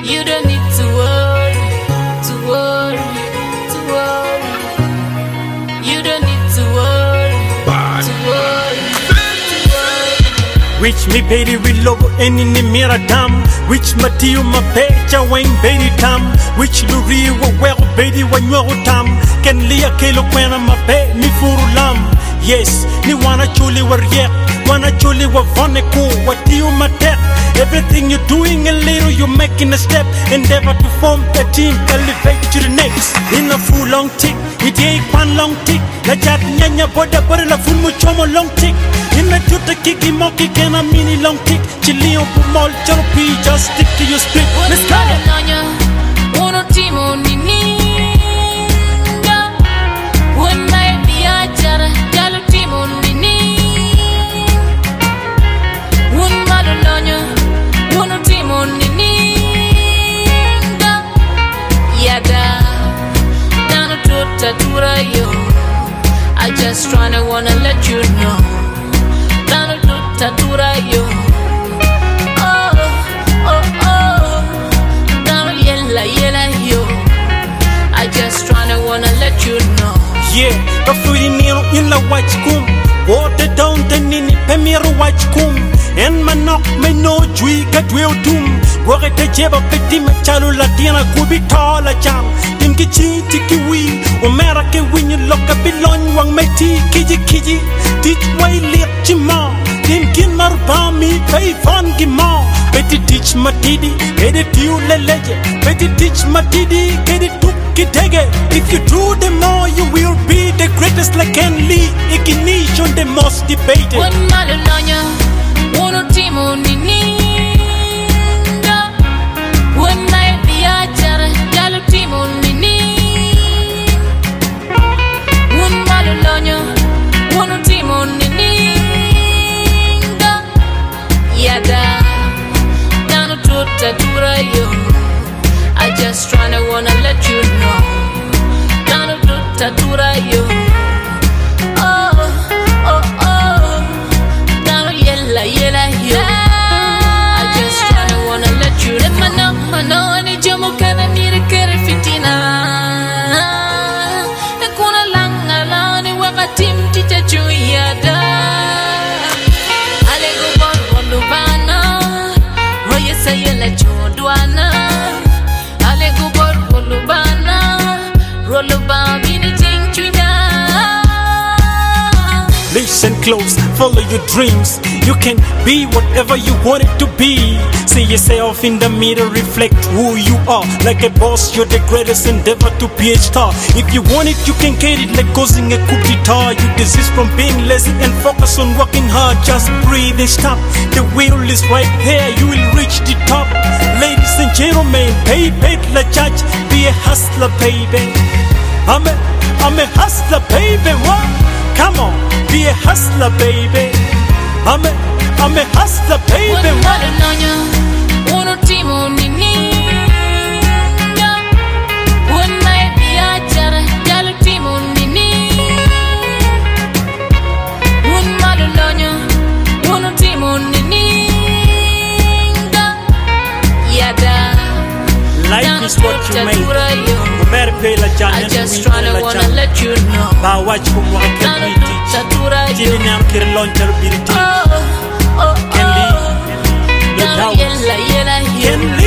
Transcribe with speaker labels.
Speaker 1: You don't need to worry, to worry, to worry. You don't need to worry, to worry, to worry.
Speaker 2: Which me baby we love any ni miradam. Which Matthew my pecha wang baby tam. Which Luri wa well baby wa nyogo tam. Ken liya kelo kwena ma be mi furulam. Yes, ni wana chuli wa riek. Wana chuli wa voneku. What do you matter? Everything you're doing a little, you're making a step. Endeavor to form a team, elevate to the next. In a full long tick, it ain't one long tick. La jat nyanya boda boda la full muchomo long tick. In a tuta kiki monkey can a mini long tick. Chili on pumol choropi, just stick to your script. Let's go.
Speaker 1: Uno timo nini. One night the ajara, jalo timo nini. One malolonya. Uno timo nini. Yada. Dano tuta tura yo. I just tryna wanna let you know. Dano tuta tura yo. Oh, oh, oh. Dano yella yella yo. I just tryna wanna let you know.
Speaker 2: Yeah, but for the nilo in la watch kum. Water down the nini pemiro watch kum. En manok me no jui ka dwell tum. Wore te jeba peti me chalo la diana kubi tola cham. Dim ki chi tiki wi. O mera ke win you lock up belong wang me ti kiji kiji. Teach way liat chima. Dim kin marba mi pay fun gima. Beti teach matidi. Beti tiu le leje. Beti teach matidi. Beti tuk kitege. If you do the more you will be the greatest like Ken Lee. Ignition the most debated.
Speaker 1: One malolonya. Uno timo nini. One night the ajara, jalo timo nini. One malolonya, uno timo nini. Yada, dano tuta tura yo. I just tryna wanna let you know. Dano tuta tura yo. Oh, oh, oh. Dano yella yella yo. I just tryna wanna let you know. Mano ani jomo kana nire kere fitina. Ekuna langa lani wakati mtita chuyada. Alego bon bolubana. Roye sayela chodwana. Alego bon bolubana. Rolubana bini ting chuya.
Speaker 2: Listen close, follow your dreams. You can be whatever you want it to be. See yourself in the mirror, reflect who you are. Like a boss, you're the greatest endeavor to be a star. If you want it, you can get it like causing a coup d'etat. You desist from being lazy and focus on working hard. Just breathe and stop. The wheel is right there, you will reach the top. Ladies and gentlemen, pay la judge. Be a hustler, baby. I'm a hustler, baby. What? Come on, be a hustler, baby. I'm a hustler, baby.
Speaker 1: Uno timo nini. One night the ajara, jalo timo nini. One malolonya, uno timo nini. Yada.
Speaker 2: Life is what you make.
Speaker 1: I just tryna wanna let you know.
Speaker 2: Ba watch kum wa kan mi teach. Tini nam kir launcher biriti.
Speaker 1: Oh, oh, oh.
Speaker 2: Ken Lee. No doubt.
Speaker 1: Yella, yella,
Speaker 2: Ken